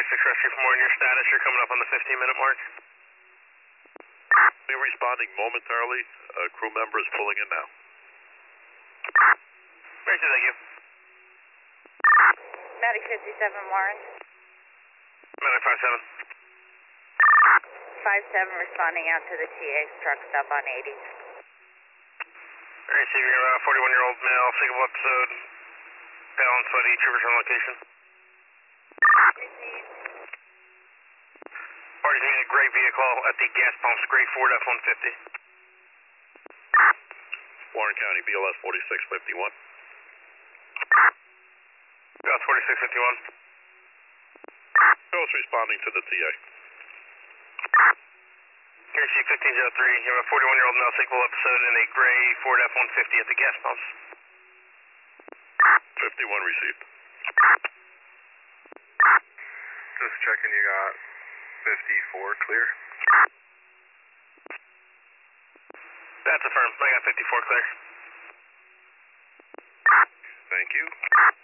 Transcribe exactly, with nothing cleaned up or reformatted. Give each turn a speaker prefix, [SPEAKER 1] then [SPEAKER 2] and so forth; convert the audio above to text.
[SPEAKER 1] twenty-six rescue for more on your status. You're coming up on the fifteen minute mark.
[SPEAKER 2] We're responding momentarily. A crew member is pulling in now.
[SPEAKER 1] Very good, thank you.
[SPEAKER 3] Medic fifty-seven Warren.
[SPEAKER 1] Medic five seven.
[SPEAKER 3] five seven responding out to the T A truck stop on eighty.
[SPEAKER 1] Receiving your uh, forty-one year old male, single episode, pale and sweaty, troopers on location. Party's in a gray vehicle at the gas pumps, gray Ford F one fifty.
[SPEAKER 2] Warren County, B L S forty-six fifty-one.
[SPEAKER 1] B L S forty-six fifty-one.
[SPEAKER 2] Both responding to the T A.
[SPEAKER 1] K C fifteen oh three, you have a forty-one year old male, single episode in a gray Ford F one fifty at the gas pumps.
[SPEAKER 2] fifty-one received.
[SPEAKER 4] Just checking, you got fifty-four clear.
[SPEAKER 1] That's affirmed. I got fifty-four clear.
[SPEAKER 4] Thank you.